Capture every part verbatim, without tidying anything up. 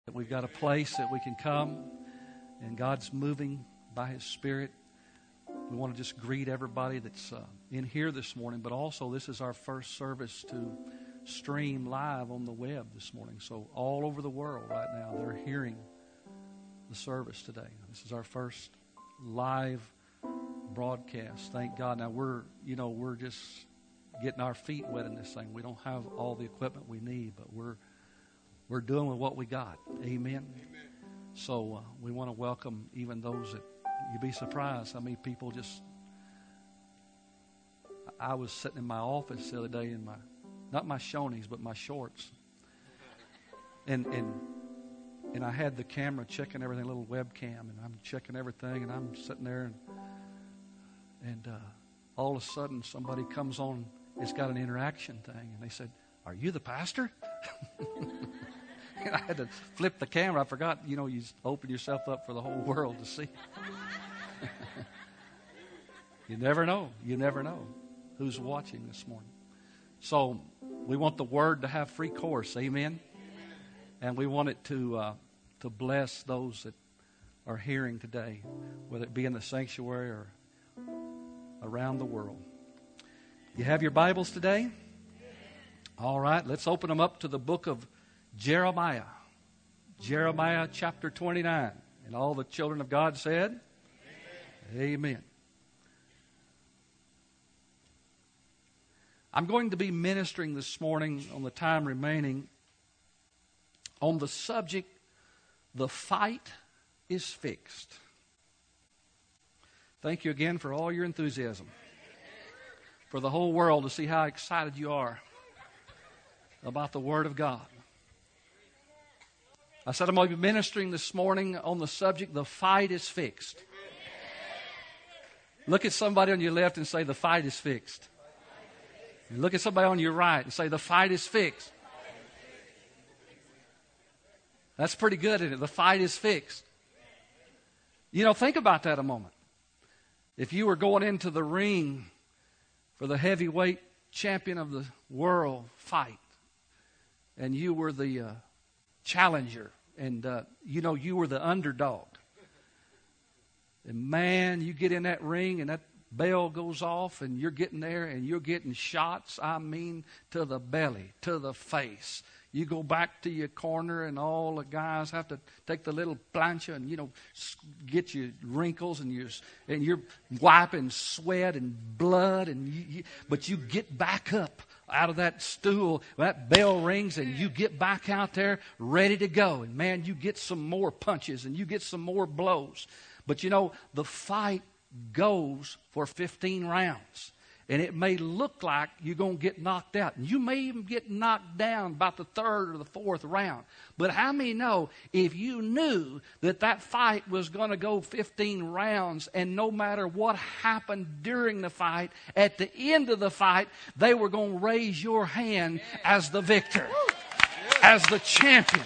We've got a place that we can come, and God's moving by His Spirit. We want to just greet everybody that's uh, in here this morning, but also this is our first service to stream live on the web this morning. So all over the world right now, they're hearing the service today. This is our first live broadcast. Thank God. Now we're, you know, we're just getting our feet wet in this thing. We don't have all the equipment we need, but we're we're doing with what we got. Amen. Amen. So uh, we want to welcome even those that you'd be surprised how many people just. I was sitting in my office the other day in my, not my Shoney's, but my shorts, and and and I had the camera checking everything, a little webcam, and I'm checking everything, and I'm sitting there, and and uh, all of a sudden somebody comes on. It's got an interaction thing, and they said, "Are you the pastor?" And I had to flip the camera. I forgot, you know, you open yourself up for the whole world to see. You never know. You never know who's watching this morning. So we want the Word to have free course. Amen. And we want it to uh, to bless those that are hearing today, whether it be in the sanctuary or around the world. You have your Bibles today? All right, let's open them up to the book of Jeremiah. Jeremiah chapter twenty-nine. And all the children of God said, Amen. Amen. I'm going to be ministering this morning on the time remaining on the subject, the fight is fixed. Thank you again for all your enthusiasm. For the whole world to see how excited you are about the Word of God. I said I'm going to be ministering this morning on the subject, the fight is fixed. Look at somebody on your left and say, the fight is fixed. And look at somebody on your right and say, the fight is fixed. That's pretty good, isn't it? The fight is fixed. You know, think about that a moment. If you were going into the ring for the heavyweight champion of the world fight, and you were the uh, challenger, and uh, you know you were the underdog, and man, you get in that ring and that bell goes off and you're getting there and you're getting shots, I mean, to the belly, to the face. You go back to your corner and all the guys have to take the little plancha and, you know, get your wrinkles and you're, and you're wiping sweat and blood. and you, you, But you get back up out of that stool, that bell rings, and you get back out there ready to go. And, man, you get some more punches and you get some more blows. But, you know, the fight goes for fifteen rounds. And it may look like you're going to get knocked out. And you may even get knocked down about the third or the fourth round. But how many know if you knew that that fight was going to go fifteen rounds, and no matter what happened during the fight, at the end of the fight, they were going to raise your hand as the victor, as the champion.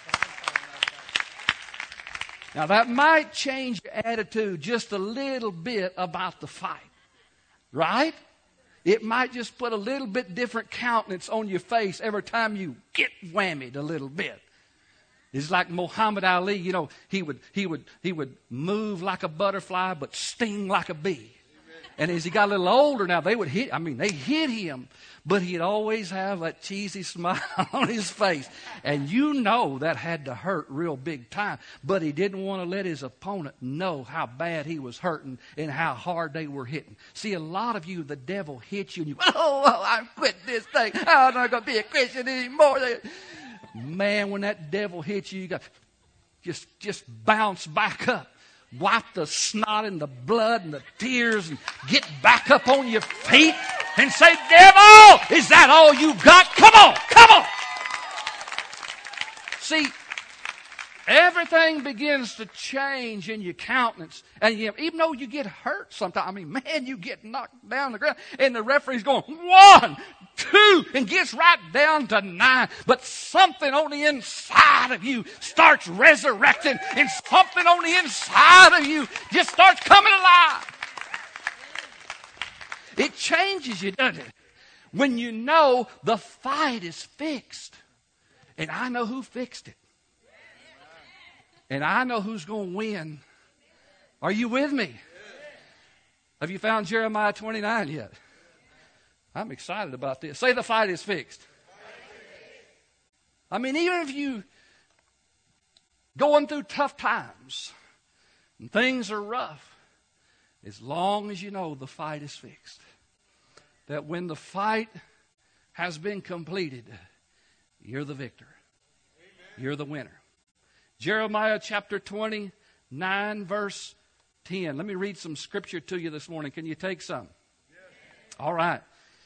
Now that might change your attitude just a little bit about the fight, right? It might just put a little bit different countenance on your face every time you get whammied a little bit. It's like Muhammad Ali, you know, he would he would he would move like a butterfly but sting like a bee. And as he got a little older now, they would hit, I mean, they hit him, but he'd always have that cheesy smile on his face. And you know that had to hurt real big time. But he didn't want to let his opponent know how bad he was hurting and how hard they were hitting. See, a lot of you, the devil hits you and you, oh, oh I quit this thing. I'm not going to be a Christian anymore. Man, when that devil hits you, you got just just bounce back up. Wipe the snot and the blood and the tears and get back up on your feet and say, devil, is that all you got? Come on, come on. See, everything begins to change in your countenance. And you, even though you get hurt sometimes, I mean, man, you get knocked down the ground and the referee's going, one, two, and gets right down to nine. But something on the inside of you starts resurrecting, and something on the inside of you just starts coming alive. It changes you, doesn't it? When you know the fight is fixed. And I know who fixed it. And I know who's going to win. Are you with me? Have you found Jeremiah twenty-nine yet? I'm excited about this. Say the fight is fixed. I mean, even if you going through tough times and things are rough, as long as you know the fight is fixed, that when the fight has been completed, you're the victor. You're the winner. Jeremiah chapter twenty-nine, verse ten. Let me read some scripture to you this morning. Can you take some? All right.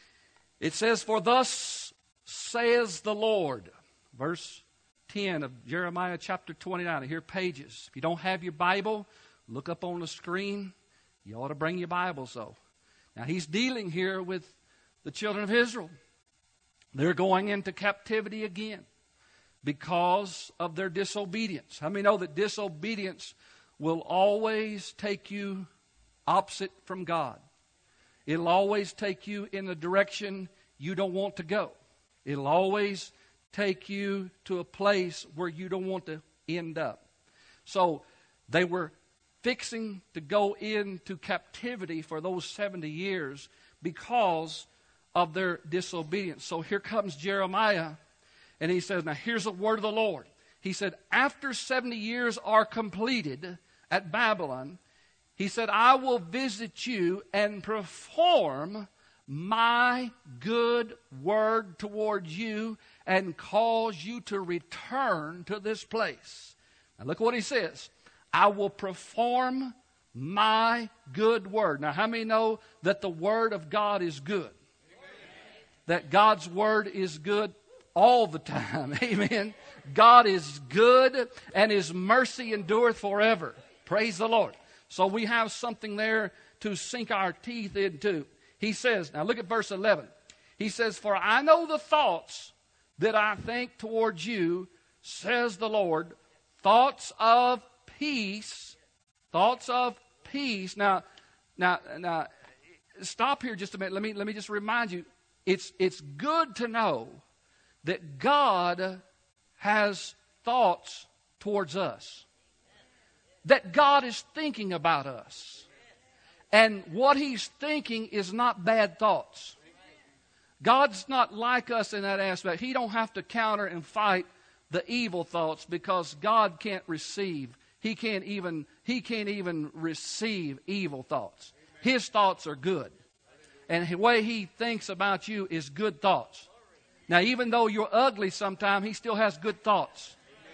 It says, "For thus says the Lord," verse ten of Jeremiah chapter twenty-nine. Here, pages. If you don't have your Bible, look up on the screen. You ought to bring your Bibles, though. Now, he's dealing here with the children of Israel. They're going into captivity again because of their disobedience. How many know that disobedience will always take you opposite from God? It'll always take you in the direction you don't want to go. It'll always take you to a place where you don't want to end up. So they were fixing to go into captivity for those seventy years because of their disobedience. So here comes Jeremiah, and he says, now here's the word of the Lord. He said, after seventy years are completed at Babylon, he said, I will visit you and perform my good word towards you and cause you to return to this place. Now look what he says. I will perform my good word. Now how many know that the word of God is good? Amen. That God's word is good all the time. Amen. God is good and his mercy endureth forever. Praise the Lord. So we have something there to sink our teeth into. He says, now look at verse eleven. He says, for I know the thoughts that I think towards you, says the Lord, thoughts of peace, thoughts of peace. Now, now, now, stop here just a minute. Let me, let me just remind you, it's, it's good to know that God has thoughts towards us. That God is thinking about us. And what he's thinking is not bad thoughts. God's not like us in that aspect. He don't have to counter and fight the evil thoughts because God can't receive. He can't even, he can't even receive evil thoughts. His thoughts are good. And the way he thinks about you is good thoughts. Now, even though you're ugly sometimes, he still has good thoughts.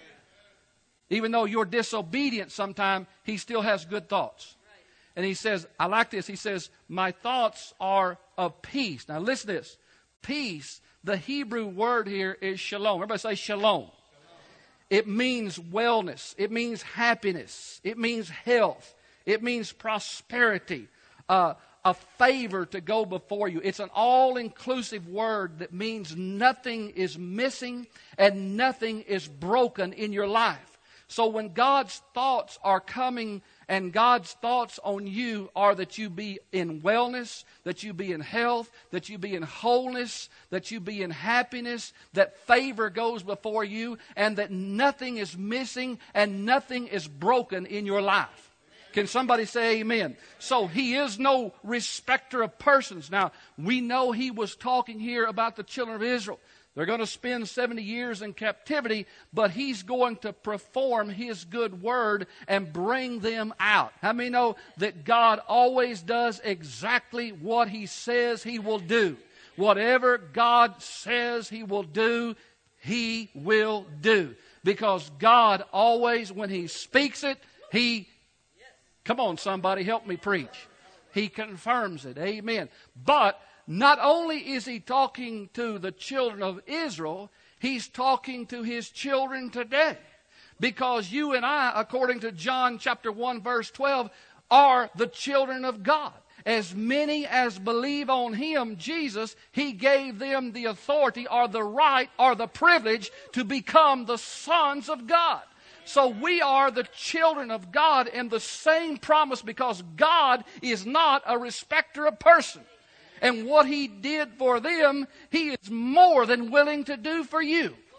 Even though you're disobedient sometimes, he still has good thoughts. And he says, I like this. He says, my thoughts are of peace. Now listen to this. Peace, the Hebrew word here is shalom. Everybody say shalom. Shalom. It means wellness. It means happiness. It means health. It means prosperity. Uh, a favor to go before you. It's an all-inclusive word that means nothing is missing and nothing is broken in your life. So when God's thoughts are coming and God's thoughts on you are that you be in wellness, that you be in health, that you be in wholeness, that you be in happiness, that favor goes before you, and that nothing is missing and nothing is broken in your life. Can somebody say amen? So he is no respecter of persons. Now, we know he was talking here about the children of Israel. They're going to spend seventy years in captivity, but he's going to perform his good word and bring them out. How many know that God always does exactly what he says he will do? Whatever God says he will do, he will do. Because God always, when he speaks it, he, come on somebody, help me preach. He confirms it. Amen. But not only is he talking to the children of Israel, he's talking to his children today. Because you and I, according to John chapter one verse twelve, are the children of God. As many as believe on him, Jesus, he gave them the authority or the right or the privilege to become the sons of God. So we are the children of God in the same promise because God is not a respecter of person. And what he did for them, he is more than willing to do for you.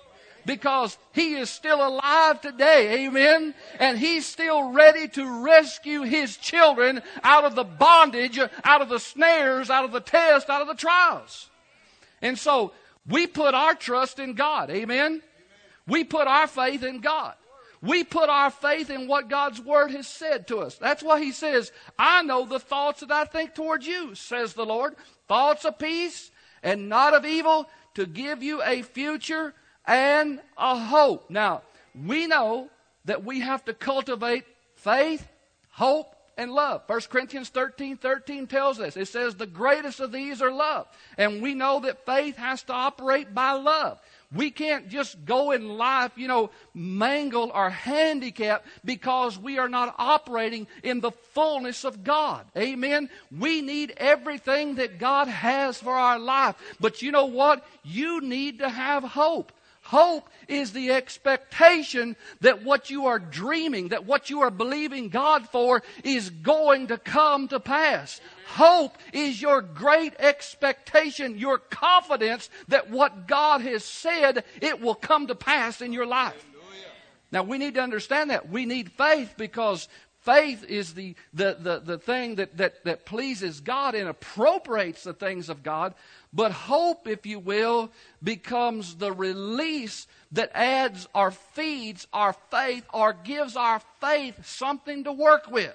Because He is still alive today. Amen. And He's still ready to rescue His children out of the bondage, out of the snares, out of the tests, out of the trials. And so we put our trust in God. Amen. We put our faith in God. We put our faith in what God's Word has said to us. That's why He says, I know the thoughts that I think towards you, says the Lord. Thoughts of peace and not of evil, to give you a future and a hope. Now, we know that we have to cultivate faith, hope, and love. First Corinthians thirteen thirteen tells us. It says the greatest of these are love. And we know that faith has to operate by love. We can't just go in life, you know, mangled or handicapped because we are not operating in the fullness of God. Amen? We need everything that God has for our life. But you know what? You need to have hope. Hope is the expectation that what you are dreaming, that what you are believing God for is going to come to pass. Hope is your great expectation, your confidence that what God has said, it will come to pass in your life. Now we need to understand that. We need faith because faith is the, the, the, the thing that, that, that pleases God and appropriates the things of God. But hope, if you will, becomes the release that adds or feeds our faith or gives our faith something to work with.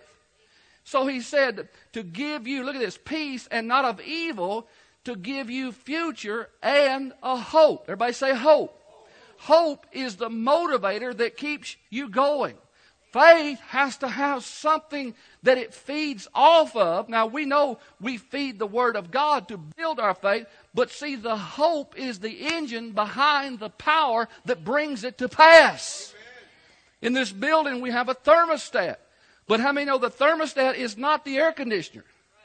So He said to give you, look at this, peace and not of evil, to give you future and a hope. Everybody say hope. Hope is the motivator that keeps you going. Faith has to have something that it feeds off of. Now, we know we feed the Word of God to build our faith, but see, the hope is the engine behind the power that brings it to pass. In this building, we have a thermostat. But how many know the thermostat is not the air conditioner?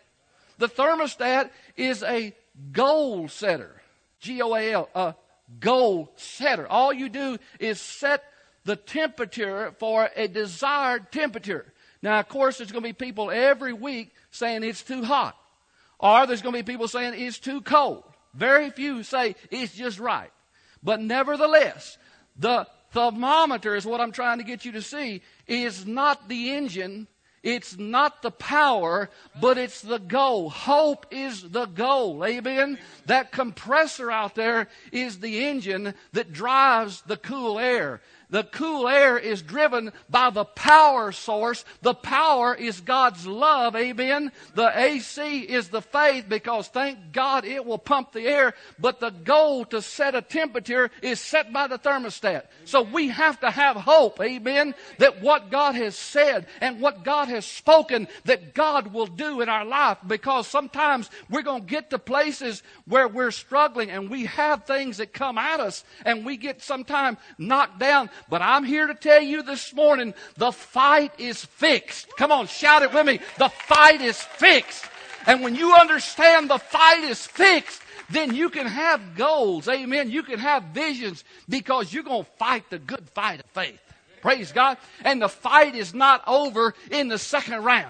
The thermostat is a goal setter. G O A L, a goal setter. All you do is set the temperature for a desired temperature. Now, of course, there's going to be people every week saying it's too hot. Or there's going to be people saying it's too cold. Very few say it's just right. But nevertheless, the thermometer is what I'm trying to get you to see, is not the engine, it's not the power, but it's the goal. Hope is the goal. Amen? That compressor out there is the engine that drives the cool air. The cool air is driven by the power source. The power is God's love. Amen. The A C is the faith, because thank God it will pump the air. But the goal to set a temperature is set by the thermostat. So we have to have hope. Amen. That what God has said and what God has spoken, that God will do in our life. Because sometimes we're going to get to places where we're struggling and we have things that come at us and we get sometimes knocked down. But I'm here to tell you this morning, the fight is fixed. Come on, shout it with me. The fight is fixed. And when you understand the fight is fixed, then you can have goals. Amen. You can have visions, because you're going to fight the good fight of faith. Praise God. And the fight is not over in the second round.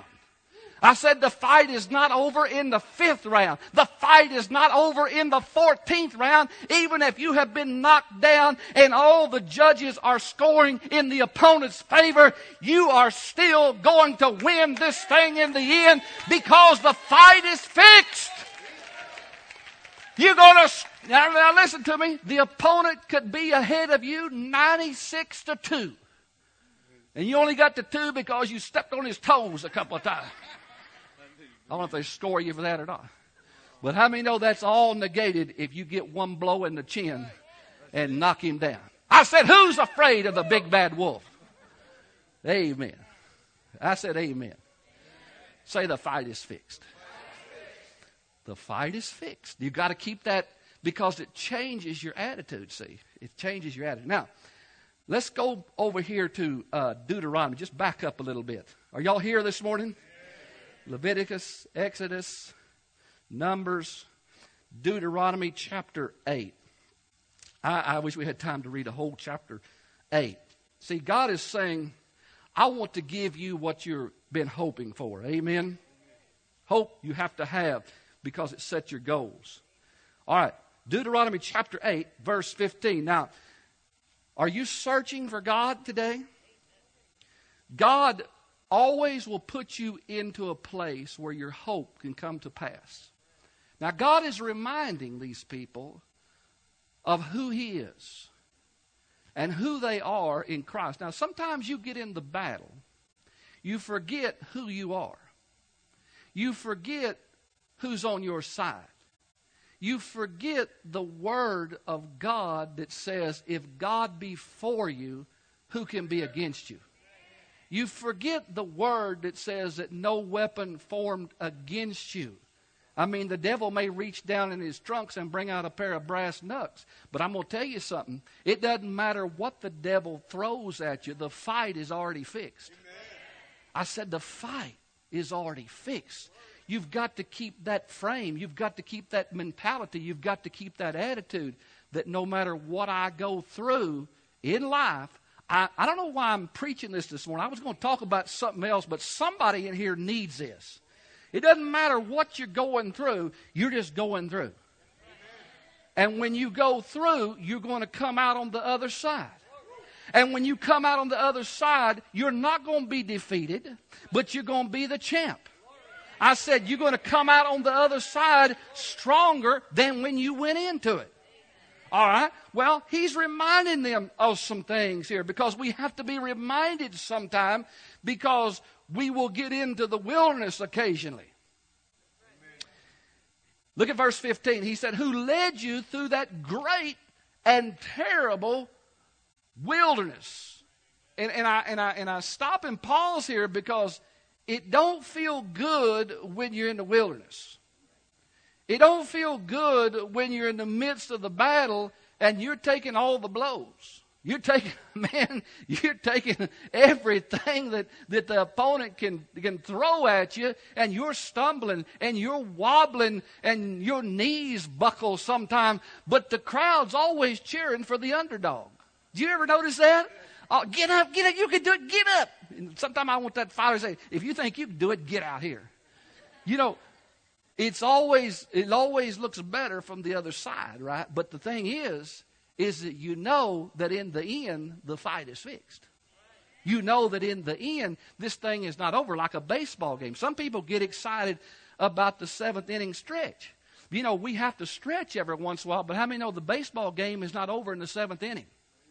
I said the fight is not over in the fifth round. The fight is not over in the fourteenth round. Even if you have been knocked down and all the judges are scoring in the opponent's favor, you are still going to win this thing in the end, because the fight is fixed. You're going to, now, now listen to me, the opponent could be ahead of you ninety-six to two. And you only got the two because you stepped on his toes a couple of times. I don't know if they score you for that or not. But how many know that's all negated if you get one blow in the chin and knock him down? I said, who's afraid of the big bad wolf? Amen. I said amen. Say the fight is fixed. The fight is fixed. You've got to keep that, because it changes your attitude, see. It changes your attitude. Now, let's go over here to uh, Deuteronomy. Just back up a little bit. Are y'all here this morning? Leviticus, Exodus, Numbers, Deuteronomy chapter eight. I, I wish we had time to read a whole chapter eight. See, God is saying, I want to give you what you've been hoping for. Amen? Hope you have to have, because it sets your goals. All right, Deuteronomy chapter eight, verse fifteen. Now, Are you searching for God today? God always will put you into a place where your hope can come to pass. Now, God is reminding these people of who He is and who they are in Christ. Now, sometimes you get in the battle, you forget who you are. You forget who's on your side. You forget the word of God that says, if God be for you, who can be against you? You forget the word that says that no weapon formed against you. I mean, the devil may reach down in his trunks and bring out a pair of brass knucks. But I'm going to tell you something. It doesn't matter what the devil throws at you. The fight is already fixed. I said the fight is already fixed. You've got to keep that frame. You've got to keep that mentality. You've got to keep that attitude that no matter what I go through in life, I, I don't know why I'm preaching this this morning. I was going to talk about something else, but somebody in here needs this. It doesn't matter what you're going through. You're just going through. And when you go through, you're going to come out on the other side. And when you come out on the other side, you're not going to be defeated, but you're going to be the champ. I said you're going to come out on the other side stronger than when you went into it. All right? Well, he's reminding them of some things here because we have to be reminded sometime because we will get into the wilderness occasionally. Look at verse fifteen. He said, who led you through that great and terrible wilderness. And, and, I, and, I, and I stop and pause here because it don't feel good when you're in the wilderness. It don't feel good when you're in the midst of the battle and you're taking all the blows. You're taking, man, you're taking everything that, that the opponent can, can throw at you, and you're stumbling and you're wobbling and your knees buckle sometimes, but the crowd's always cheering for the underdog. Do you ever notice that? Oh, get up, get up, you can do it, get up. Sometimes I want that father to say, if you think you can do it, get out here. You know, it's always, it always looks better from the other side, right? But the thing is, is that you know that in the end, the fight is fixed. You know that in the end, this thing is not over like a baseball game. Some people get excited about the seventh inning stretch. You know, we have to stretch every once in a while, but how many know the baseball game is not over in the seventh inning?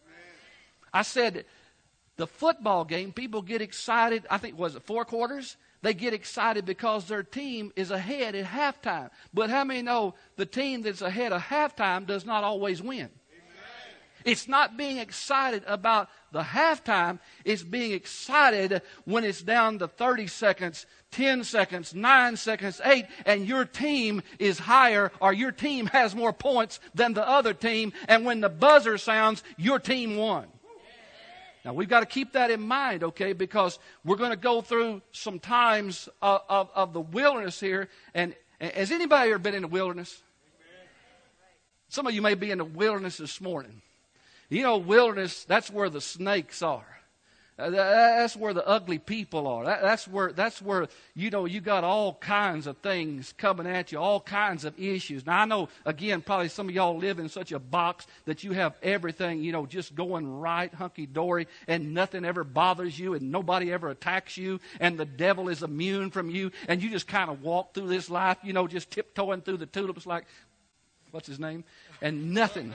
I said, the football game, people get excited, I think, was it four quarters? They get excited because their team is ahead at halftime. But how many know the team that's ahead of halftime does not always win? Amen. It's not being excited about the halftime. It's being excited when it's down to thirty seconds, ten seconds, nine seconds, eight, and your team is higher or your team has more points than the other team. And when the buzzer sounds, your team won. Now, we've got to keep that in mind, okay, because we're going to go through some times of, of, of the wilderness here. And has anybody ever been in the wilderness? Some of you may be in the wilderness this morning. You know, wilderness, that's where the snakes are. Uh, that's where the ugly people are. That, that's where, that's where, you know, you got all kinds of things coming at you, all kinds of issues. Now, I know, again, probably some of y'all live in such a box that you have everything, you know, just going right, hunky-dory, and nothing ever bothers you, and nobody ever attacks you, and the devil is immune from you, and you just kind of walk through this life, you know, just tiptoeing through the tulips like, what's his name? And nothing.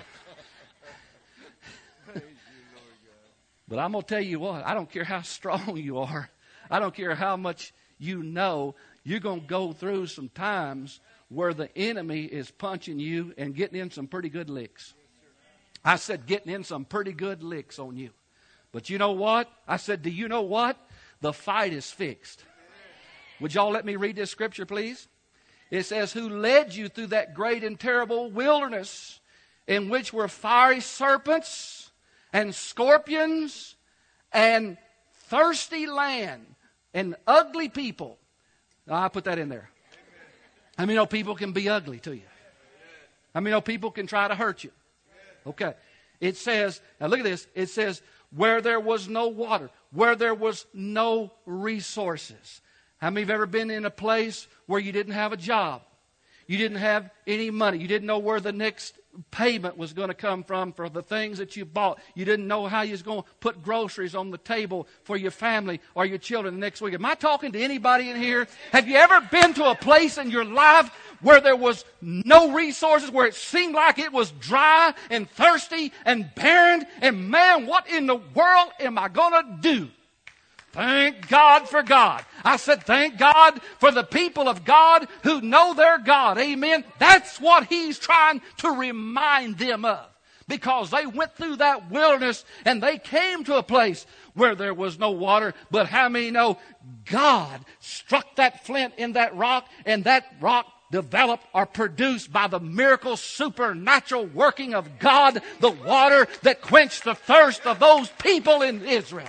But I'm going to tell you what, I don't care how strong you are. I don't care how much you know. You're going to go through some times where the enemy is punching you and getting in some pretty good licks. I said getting in some pretty good licks on you. But you know what? I said, do you know what? The fight is fixed. Would y'all let me read this scripture, please? It says, who led you through that great and terrible wilderness in which were fiery serpents and scorpions, and thirsty land, and ugly people. I put that in there. How many know people can be ugly to you? How many know people can try to hurt you? Okay. It says, now look at this. It says, where there was no water, where there was no resources. How many have ever been in a place where you didn't have a job? You didn't have any money. You didn't know where the next payment was going to come from for the things that you bought. You didn't know how you was going to put groceries on the table for your family or your children the next week. Am I talking to anybody in here? Have you ever been to a place in your life where there was no resources, where it seemed like it was dry and thirsty and barren? And man, what in the world am I going to do? Thank God for God. I said, thank God for the people of God who know their God. Amen. That's what He's trying to remind them of. Because they went through that wilderness and they came to a place where there was no water. But how many know God struck that flint in that rock, and that rock developed or produced by the miracle supernatural working of God the water that quenched the thirst of those people in Israel?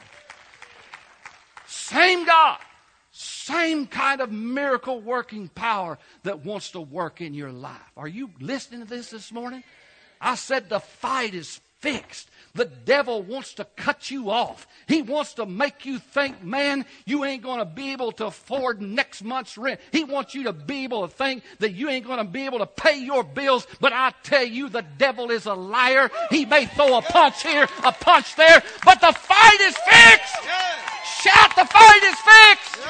Same God, same kind of miracle working power that wants to work in your life. Are you listening to this this morning? I said the fight is fixed. The devil wants to cut you off. He wants to make you think, man, you ain't going to be able to afford next month's rent. He wants you to be able to think that you ain't going to be able to pay your bills. But I tell you, the devil is a liar. He may throw a punch here, a punch there, but the fight is fixed. Shout, the fight is fixed.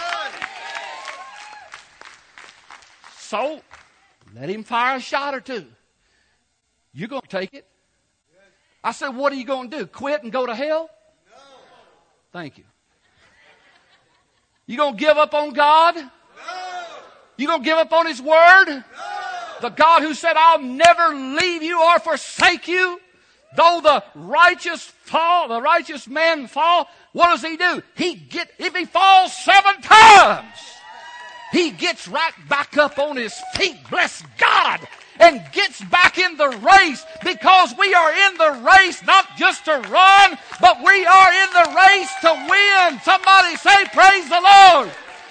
So, let him fire a shot or two. You're going to take it. I said, what are you going to do? Quit and go to hell? No. Thank you. You going to give up on God? No. You going to give up on His Word? No. The God who said, I'll never leave you or forsake you. Though the righteous fall, the righteous man fall, what does he do? He get, if he falls seven times, he gets right back up on his feet, bless God, and gets back in the race, because we are in the race not just to run, but we are in the race to win. Somebody say, praise the Lord.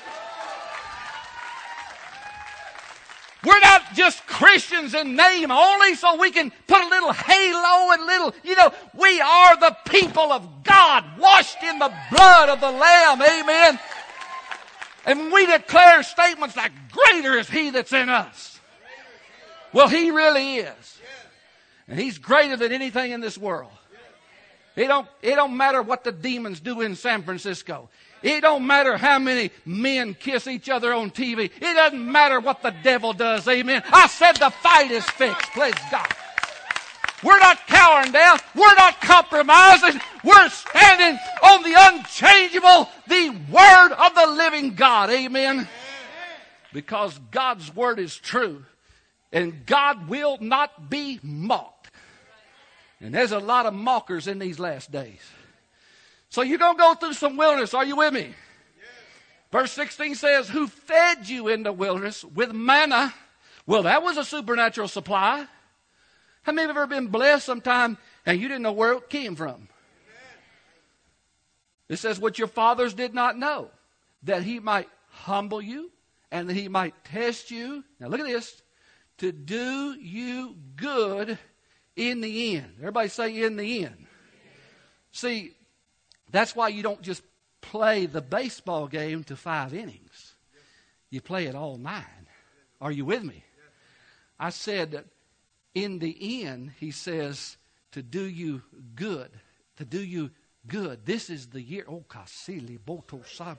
We're not just Christians in name only so we can put a little halo and little, you know, we are the people of God, washed in the blood of the Lamb. Amen. And we declare statements like, greater is He that's in us. Well, He really is. And He's greater than anything in this world. It don't, it don't matter what the demons do in San Francisco. It don't matter how many men kiss each other on T V. It doesn't matter what the devil does. Amen. I said the fight is fixed. Praise God. We're not cowering down. We're not compromising. We're standing on the unchangeable, the Word of the living God. Amen. Because God's Word is true. And God will not be mocked. And there's a lot of mockers in these last days. So you're going to go through some wilderness. Are you with me? Yes. Verse sixteen says, who fed you in the wilderness with manna? Well, that was a supernatural supply. How many of you have ever been blessed sometime and you didn't know where it came from? Amen. It says, what your fathers did not know, that He might humble you and that He might test you. Now look at this. To do you good in the end. Everybody say in the end. See, that's why you don't just play the baseball game to five innings. You play it all nine. Are you with me? I said that in the end, He says, to do you good. To do you good. This is the year. Oh, Kasili Botosab.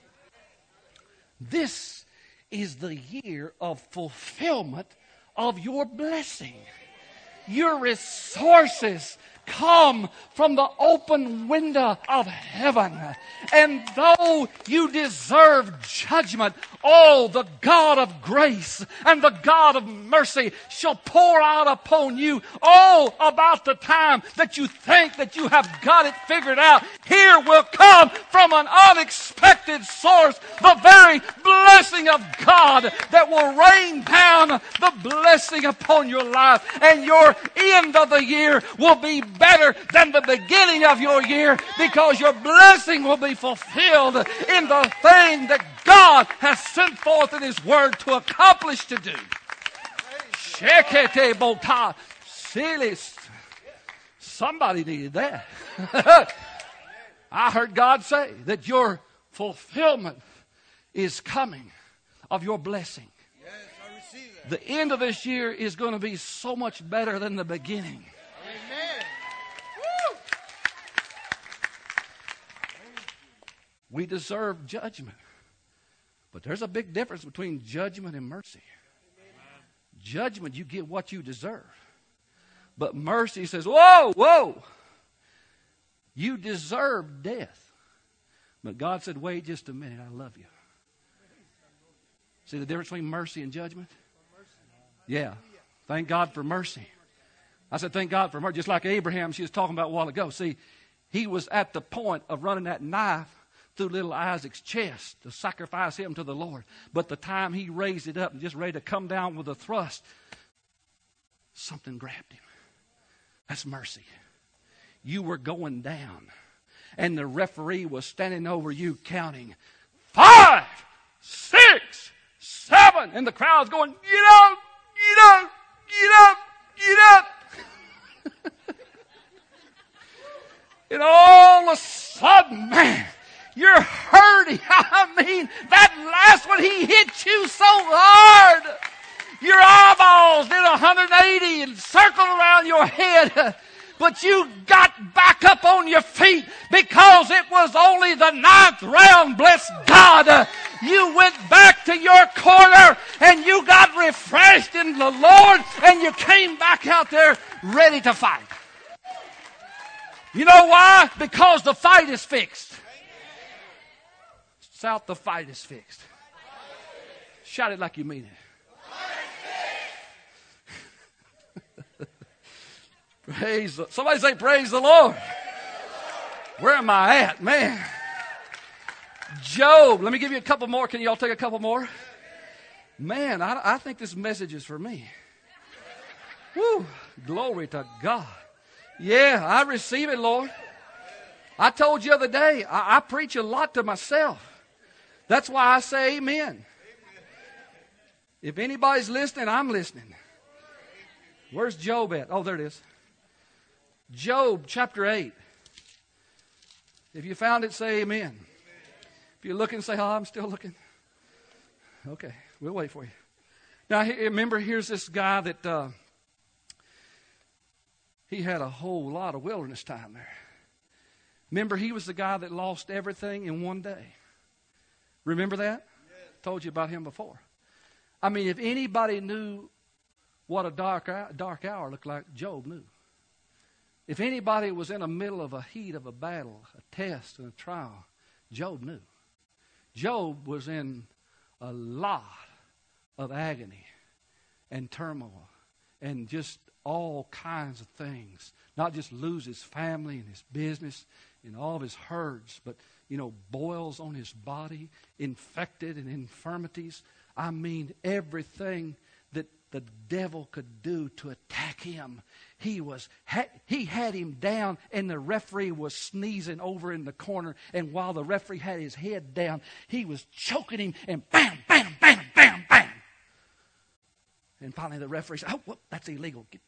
This is the year of fulfillment of your blessing. Your resources come from the open window of heaven. And though you deserve judgment, oh, the God of grace and the God of mercy shall pour out upon you. Oh, about the time that you think that you have got it figured out, here will come from an unexpected source the very blessing of God that will rain down the blessing upon your life. And your end of the year will be better than the beginning of your year, because your blessing will be fulfilled in the thing that God has sent forth in His Word to accomplish to do. Shekete bota silis. Somebody needed that. I heard God say that your fulfillment is coming of your blessing. Yes, I The end of this year is going to be so much better than the beginning. Amen. We deserve judgment. But there's a big difference between judgment and mercy. Judgment, you get what you deserve. But mercy says, whoa, whoa. You deserve death. But God said, wait just a minute, I love you. See the difference between mercy and judgment? Yeah. Thank God for mercy. I said, thank God for mercy. Just like Abraham, she was talking about a while ago. See, he was at the point of running that knife through little Isaac's chest to sacrifice him to the Lord. But the time he raised it up and just ready to come down with a thrust, something grabbed him. That's mercy. You were going down, and the referee was standing over you counting five, six, seven, and the crowd's going, get up, get up, get up, get up. And all of a sudden, man, you're hurting. I mean, that last one, he hit you so hard. Your eyeballs did one hundred eighty and circled around your head. But you got back up on your feet because it was only the ninth round, bless God. You went back to your corner and you got refreshed in the Lord and you came back out there ready to fight. You know why? Because the fight is fixed. South, the fight is fixed. Shout it like you mean it. Praise the, somebody say praise the Lord. Where am I at, man? Job. Let me give you a couple more. Can y'all take a couple more? Man, I, I think this message is for me. Woo, glory to God. Yeah, I receive it, Lord. I told you the other day, I, I preach a lot to myself. That's why I say amen. If anybody's listening, I'm listening. Where's Job at? Oh, there it is. Job chapter eight. If you found it, say amen. Amen. If you're looking, say, oh, I'm still looking. Okay, we'll wait for you. Now, remember, here's this guy that uh, he had a whole lot of wilderness time there. Remember, he was the guy that lost everything in one day. Remember that? Yes. Told you about him before. I mean, if anybody knew what a dark dark hour looked like, Job knew. If anybody was in the middle of a heat of a battle, a test and a trial, Job knew. Job was in a lot of agony and turmoil and just all kinds of things. Not just lose his family and his business and all of his herds, but, you know, boils on his body, infected and infirmities. I mean, everything that the devil could do to attack him. He was he had him down, and the referee was sneezing over in the corner. And while the referee had his head down, he was choking him, and bam, bam, bam, bam, bam. And finally, the referee said, "Oh, whoop, that's illegal." Get...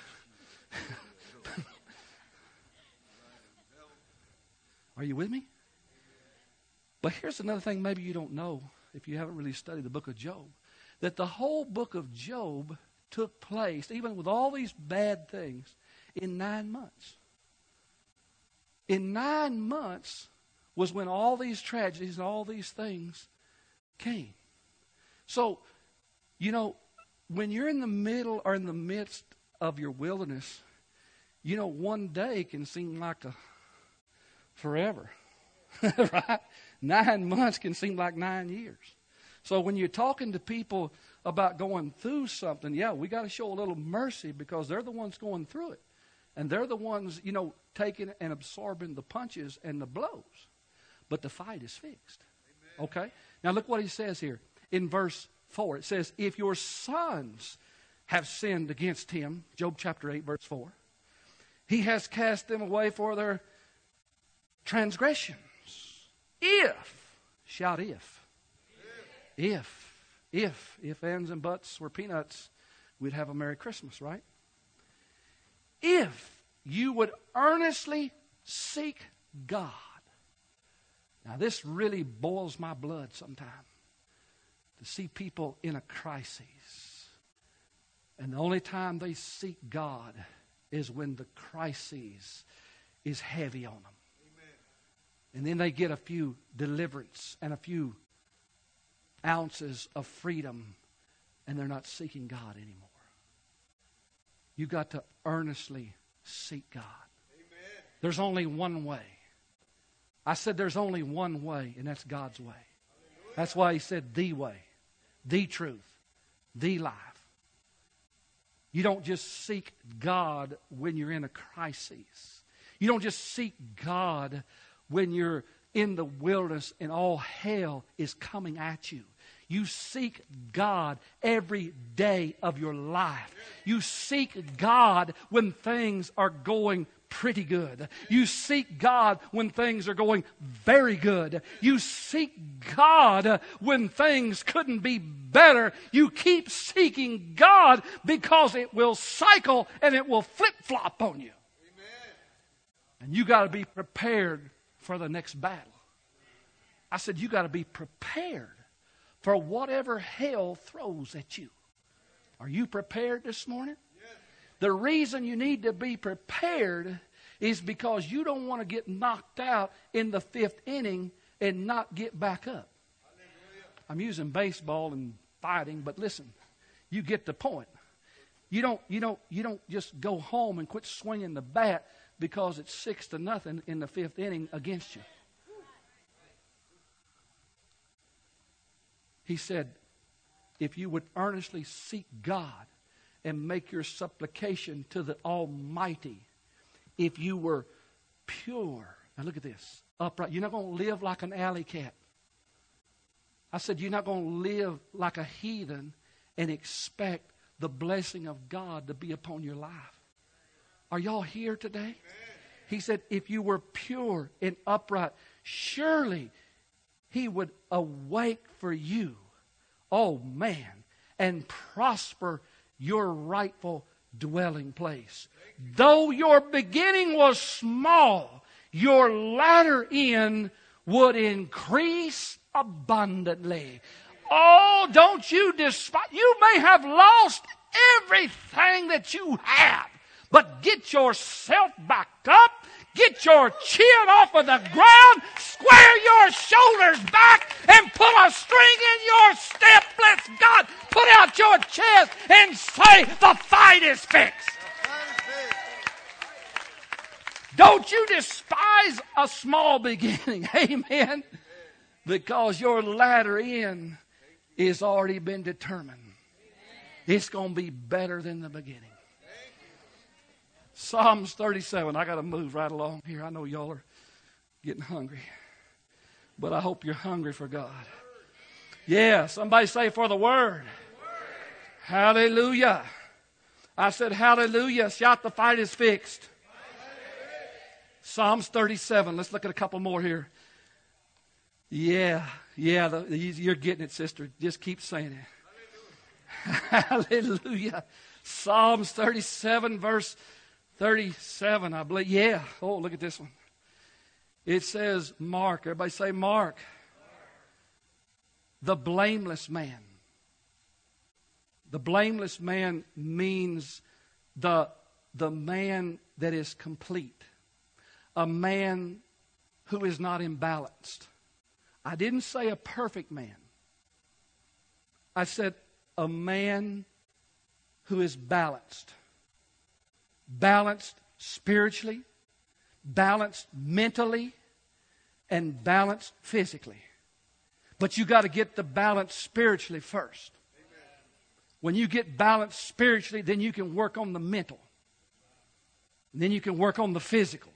Are you with me? But here's another thing maybe you don't know if you haven't really studied the book of Job. That the whole book of Job took place, even with all these bad things, in nine months. In nine months was when all these tragedies and all these things came. So, you know, when you're in the middle or in the midst of your wilderness, you know, one day can seem like a forever. Right? Nine months can seem like nine years. So when you're talking to people about going through something, yeah, we got to show a little mercy because they're the ones going through it. And they're the ones, you know, taking and absorbing the punches and the blows. But the fight is fixed. Amen. Okay? Now look what he says here in verse four. It says, if your sons have sinned against him, Job chapter eight, verse four, he has cast them away for their transgressions. If, shout if. If, if, if ands and buts were peanuts, we'd have a Merry Christmas, right? If you would earnestly seek God. Now this really boils my blood sometimes to see people in a crisis And the only time they seek God is when the crisis is heavy on them. Amen. And then they get a few deliverance and a few ounces of freedom, and they're not seeking God anymore. You got to earnestly seek God. Amen. There's only one way. I said there's only one way, and that's God's way. Hallelujah. That's why he said the way, the truth, the life. You don't just seek God when you're in a crisis. You don't just seek God when you're in the wilderness and all hell is coming at you. You seek God every day of your life. You seek God when things are going pretty good. You seek God when things are going very good. You seek God when things couldn't be better. You keep seeking God because it will cycle and it will flip-flop on you. Amen. And you got to be prepared for the next battle. I said you got to be prepared for whatever hell throws at you. Are you prepared this morning? The reason you need to be prepared is because you don't want to get knocked out in the fifth inning and not get back up. I'm using baseball and fighting, but listen, you get the point. You don't, you don't, you don't just go home and quit swinging the bat because it's six to nothing in the fifth inning against you. He said, if you would earnestly seek God and make your supplication to the Almighty, if you were pure. Now look at this. Upright. You're not going to live like an alley cat. I said you're not going to live like a heathen and expect the blessing of God to be upon your life. Are y'all here today? Amen. He said if you were pure and upright, surely He would awake for you, oh man, and prosper your rightful dwelling place. Though your beginning was small, your latter end would increase abundantly. Oh, don't you despise. You may have lost everything that you have, but get yourself back up. Get your chin off of the ground. Square your shoulders back and put a string in your step. Bless God. Put out your chest and say, the fight is fixed. Don't you despise a small beginning. Amen. Because your latter end is already been determined. It's going to be better than the beginning. Psalms thirty-seven. I got to move right along here. I know y'all are getting hungry. But I hope you're hungry for God. Yeah, somebody say for the word. Hallelujah. I said hallelujah. Shout, the fight is fixed. Psalms thirty-seven. Let's look at a couple more here. Yeah, yeah, the, you're getting it, sister. Just keep saying it. Hallelujah. Hallelujah. Psalms thirty-seven, verse thirty-seven, I believe. Yeah. Oh, look at this one. It says, Mark. Everybody say Mark. Mark. The blameless man. The blameless man means the, the man that is complete. A man who is not imbalanced. I didn't say a perfect man. I said a man who is balanced. Balanced spiritually, balanced mentally, and balanced physically. But you got to get the balance spiritually first. Amen. When you get balanced spiritually, then you can work on the mental. And then you can work on the physical.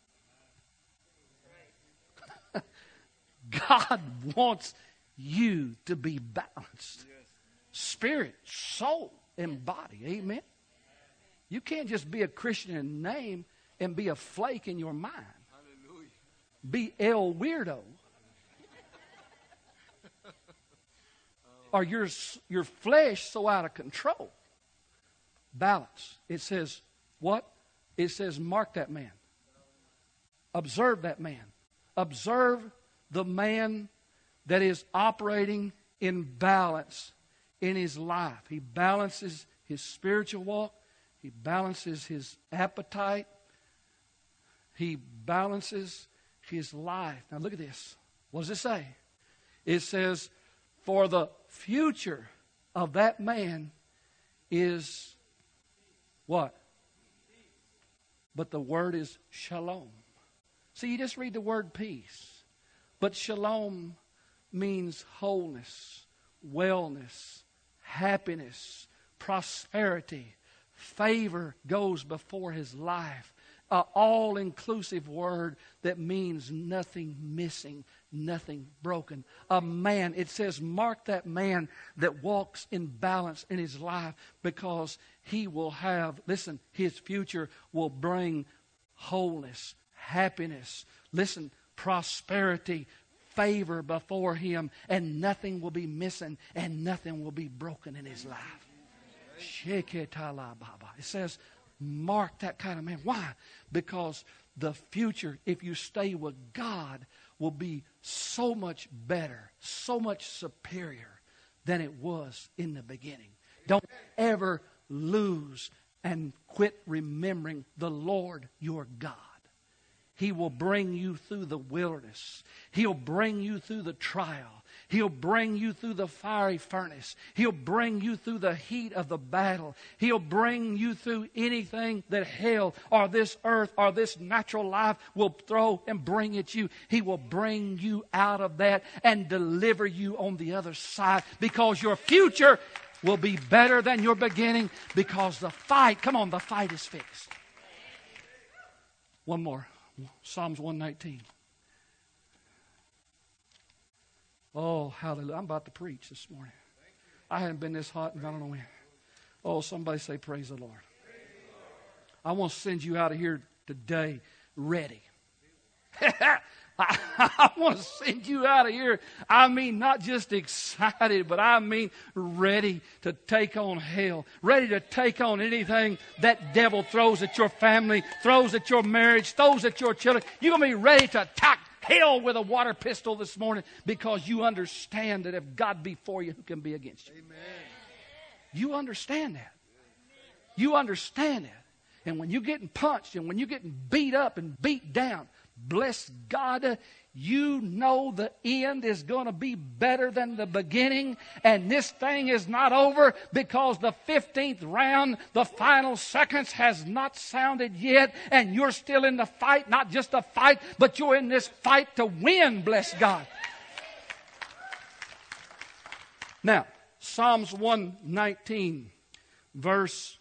God wants you to be balanced. Spirit, soul, and body. Amen. You can't just be a Christian in name and be a flake in your mind. Hallelujah. Be El Weirdo. Or your, your flesh so out of control. Balance. It says what? It says mark that man. Observe that man. Observe the man that is operating in balance in his life. He balances his spiritual walk. He balances his appetite. He balances his life. Now look at this. What does it say? It says, for the future of that man is what? But the word is shalom. See, you just read the word peace. But shalom means wholeness, wellness, happiness, prosperity. Favor goes before his life. An all-inclusive word that means nothing missing, nothing broken. A man, it says, mark that man that walks in balance in his life, because he will have, listen, his future will bring wholeness, happiness, listen, prosperity, favor before him, and nothing will be missing and nothing will be broken in his life. It says, mark that kind of man. Why? Because the future, if you stay with God, will be so much better, so much superior than it was in the beginning. Don't ever lose and quit remembering the Lord your God. He will bring you through the wilderness. He'll bring you through the trial. He'll bring you through the fiery furnace. He'll bring you through the heat of the battle. He'll bring you through anything that hell or this earth or this natural life will throw and bring at you. He will bring you out of that and deliver you on the other side, because your future will be better than your beginning, because the fight, come on, the fight is fixed. One more. Psalms one nineteen. Oh, hallelujah. I'm about to preach this morning. I haven't been this hot and I don't know when. Oh, somebody say praise the Lord. Praise the Lord. I want to send you out of here today ready. I, I want to send you out of here, I mean, not just excited, but I mean ready to take on hell. Ready to take on anything that devil throws at your family, throws at your marriage, throws at your children. You're going to be ready to attack hell with a water pistol this morning, because you understand that if God be for you, who can be against you? Amen. You understand that. You understand that. And when you're getting punched and when you're getting beat up and beat down, bless God, you know the end is going to be better than the beginning. And this thing is not over, because the fifteenth round, the final seconds, has not sounded yet. And you're still in the fight, not just a fight, but you're in this fight to win, bless God. Now, Psalms one nineteen, verse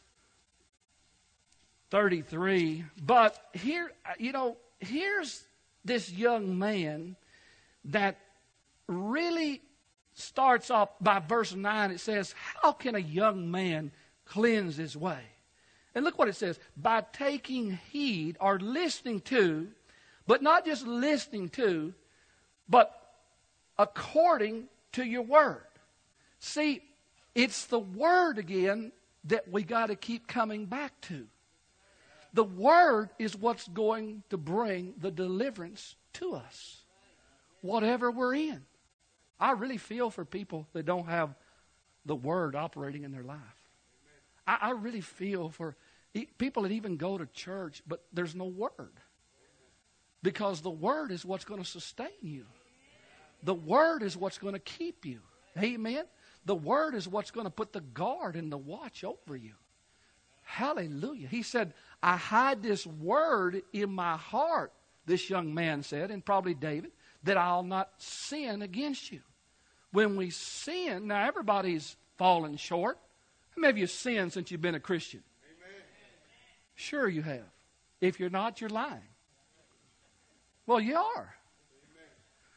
thirty-three. But here, you know, here's this young man that really starts off by verse nine. It says, how can a young man cleanse his way? And look what it says. By taking heed or listening to, but not just listening to, but according to your word. See, it's the word again that we got to keep coming back to. The word is what's going to bring the deliverance to us, whatever we're in. I really feel for people that don't have the word operating in their life. I, I really feel for e- people that even go to church, but there's no word. Because the word is what's going to sustain you. The word is what's going to keep you. Amen? The word is what's going to put the guard and the watch over you. Hallelujah. He said, I hide this word in my heart, this young man said, and probably David, that I'll not sin against you. When we sin, now everybody's fallen short. How many of you sinned since you've been a Christian? Amen. Sure you have. If you're not, you're lying. Well, you are. Amen.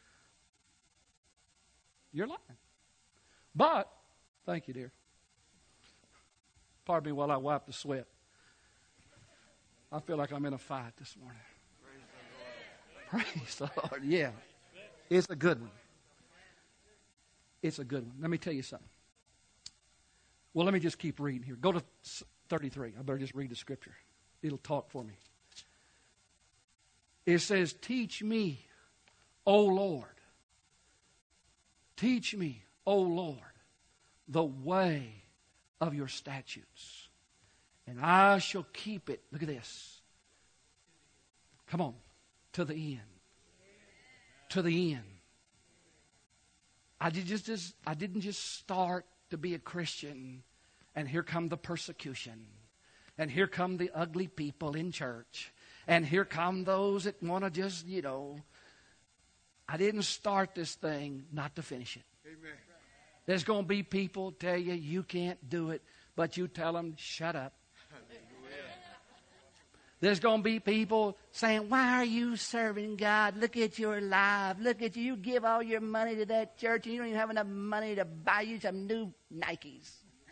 You're lying. But, thank you, dear. Pardon me while I wipe the sweat. I feel like I'm in a fight this morning. Praise the Lord. Yeah. It's a good one. It's a good one. Let me tell you something. Well, let me just keep reading here. Go to thirty-three. I better just read the scripture. It'll talk for me. It says, teach me, O Lord. Teach me, O Lord, the way of your statutes, and I shall keep it. Look at this. Come on. To the end. To the end. I did just, just I didn't just start to be a Christian, and here come the persecution, and here come the ugly people in church, and here come those that want to just, you know. I didn't start this thing not to finish it. Amen. There's going to be people tell you you can't do it, but you tell them, shut up. There's going to be people saying, why are you serving God? Look at your life. Look at you. You give all your money to that church and you don't even have enough money to buy you some new Nikes.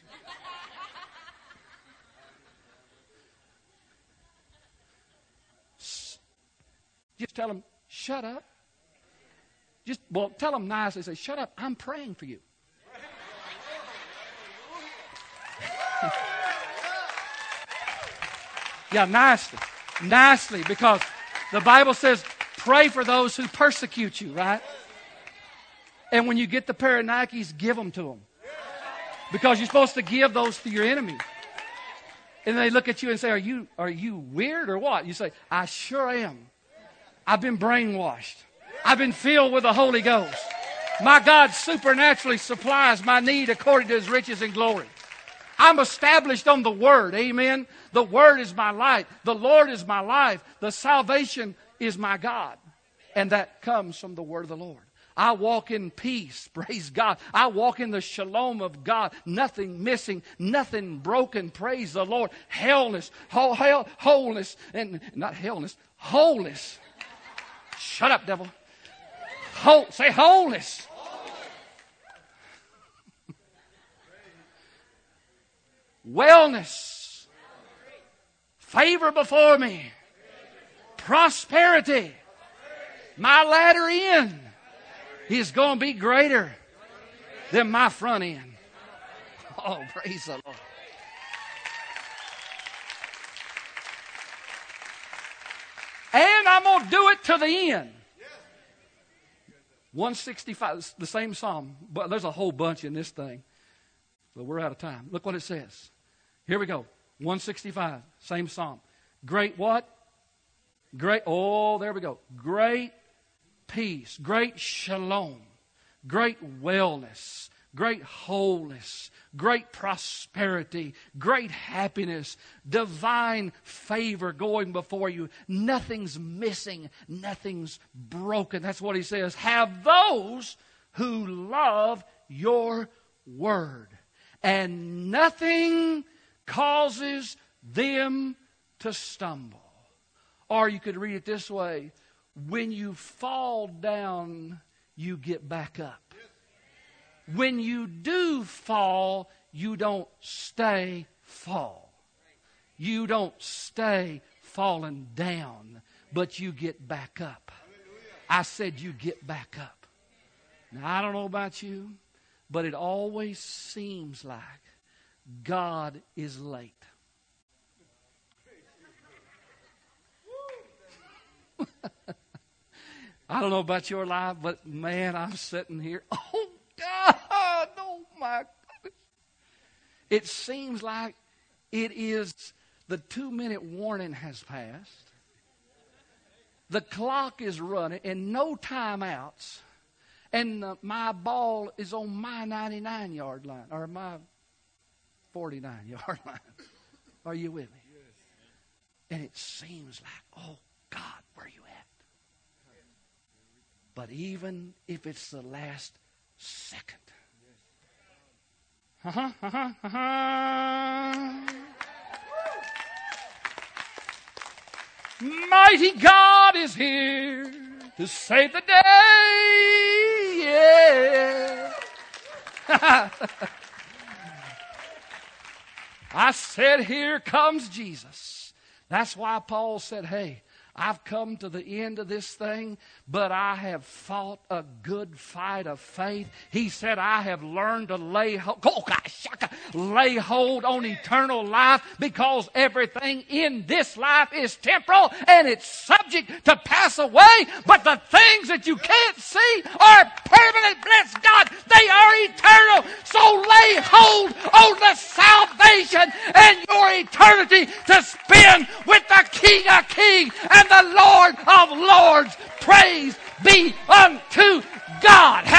Just tell them, shut up. Just, well, tell them nicely. Say, shut up. I'm praying for you. Yeah, nicely. Nicely, because the Bible says, pray for those who persecute you, right? And when you get the pair of Nikes, give them to them. Because you're supposed to give those to your enemy. And they look at you and say, are you, are you weird or what? You say, I sure am. I've been brainwashed. I've been filled with the Holy Ghost. My God supernaturally supplies my need according to His riches and glory. I'm established on the Word. Amen. The Word is my light. The Lord is my life. The salvation is my God. And that comes from the Word of the Lord. I walk in peace. Praise God. I walk in the shalom of God. Nothing missing. Nothing broken. Praise the Lord. Hellness. Whole, hell, wholeness. And not hellness. Wholeness. Shut up, devil. Whole, say wholeness. Wellness, favor before me, prosperity. My latter end is going to be greater than my front end. Oh, praise the Lord. And I'm going to do it to the end. one sixty-five, the same psalm, but there's a whole bunch in this thing. So we're out of time. Look what it says. Here we go. one sixty-five, same psalm. Great what? Great, oh, there we go. Great peace, great shalom, great wellness, great wholeness, great prosperity, great happiness, divine favor going before you. Nothing's missing, nothing's broken. That's what he says. Have those who love your word, and nothing causes them to stumble. Or you could read it this way: when you fall down, you get back up. When you do fall, you don't stay fall. You don't stay falling down, but you get back up. I said you get back up. Now, I don't know about you, but it always seems like God is late. I don't know about your life, but man, I'm sitting here. Oh, God, oh my goodness. It seems like it is, the two-minute warning has passed. The clock is running and no timeouts. And uh, my ball is on my ninety-nine-yard line, or my forty-nine-yard line. Are you with me? Yes. And it seems like, oh, God, where are you at? But even if it's the last second. Uh-huh, uh-huh, uh-huh. Mighty God is here to save the day. Yeah. I said, here comes Jesus. That's why Paul said, hey, I've come to the end of this thing, but I have fought a good fight of faith. He said, I have learned to lay hold, lay hold on eternal life, because everything in this life is temporal and it's subject to pass away. But the things that you can't see are permanent. Bless God, they are eternal. So lay hold on the salvation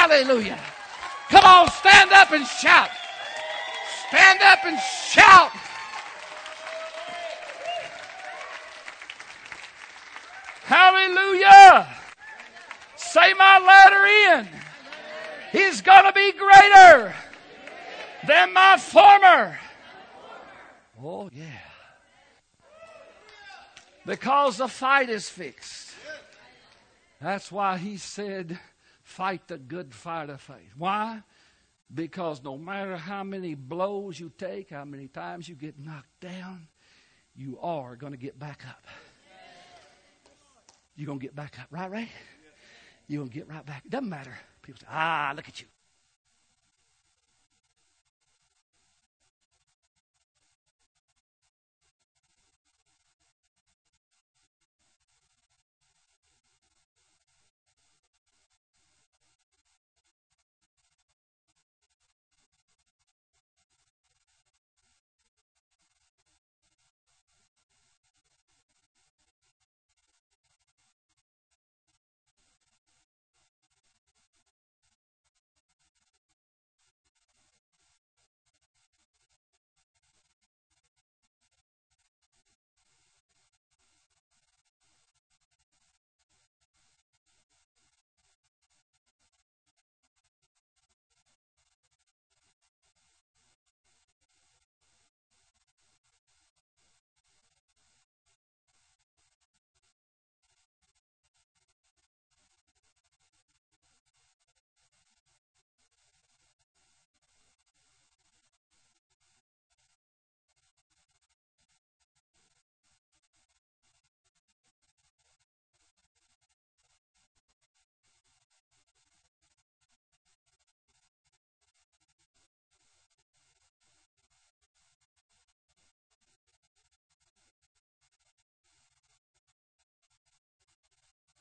Hallelujah. Come on, stand up and shout. Stand up and shout. Hallelujah. Say my latter end is going to be greater than my former. Oh, yeah. Because the fight is fixed. That's why he said, fight the good fight of faith. Why? Because no matter how many blows you take, how many times you get knocked down, you are going to get back up. You're going to get back up. Right, Ray? You're going to get right back. It doesn't matter. People say, ah, look at you.